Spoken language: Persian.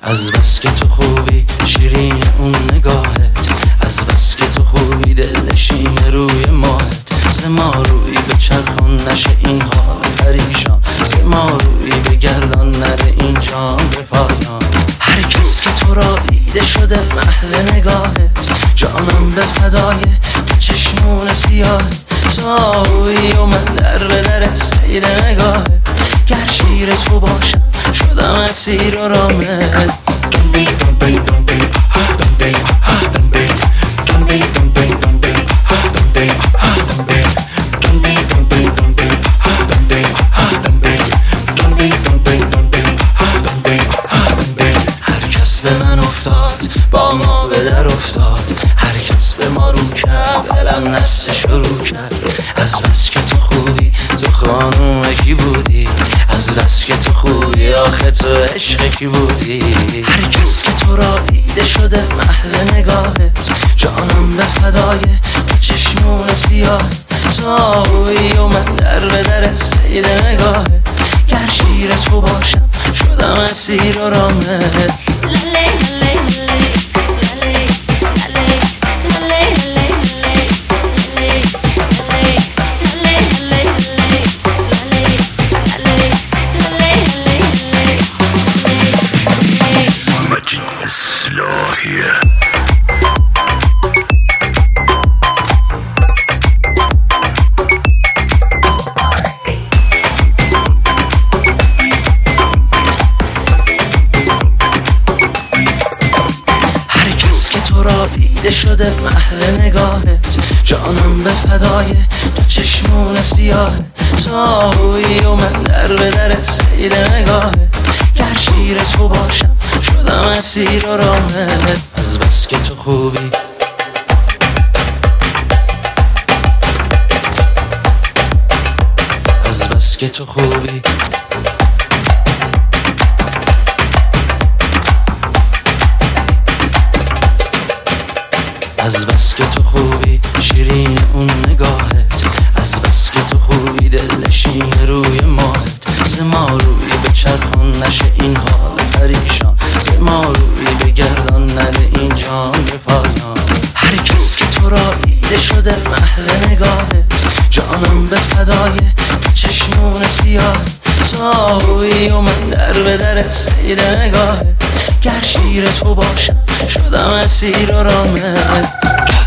از بس که تو خوبی شیرین اون نگاهت، از بس که تو خوبی دلنشین روی ماهت. ز ما روی به چرخان نشه این حال پریشان، ز ما روی بگردان نره این جام به پایان. هر کس که تو را دیده شده محو نگاهت، جانم به فدای چشمون سیاهت. تویی و من در به در سیر نگاهت، گر شیر تو باشم شدم اسیر و رامت. هر کس به من افتاد با ما به در افتاد، هر کس به ما رو کرد دلم نسته شروع کرد. از بس که تو خوبی تو خانوم کی بودی، از بس که تو خوبی آخه تو عشق کی بودی. هر کس که تو را دیده شده محو نگاهت، جانم به فدای چشمون سیاهت. تویی و من در به در سیر نگاهت، گر شیر تو باشم شدم اسیر و رامت. دیده شده محو نگاهت، جانم به فدای تو چشمون سیاهت. تویی و من در به در سیر نگاهت، گر شیر تو باشم شدم اسیر و رامت. از بس که تو خوبی از بس که تو خوبی از بس که تو خوبی شیرین اون نگاهت، از بس که تو خوبی دلنشین روی ماهت. ز ما روی به چرخان نشه این حال پریشان، ز ما روی بگردان نره این جام به پایان. هر کس که تو را دیده شده محو نگاهت، جانم به فدای چشمون سیاهت. تویی و من در به در سیر نگاهت، گر شیر تو باشم شدم اسیر و رامت.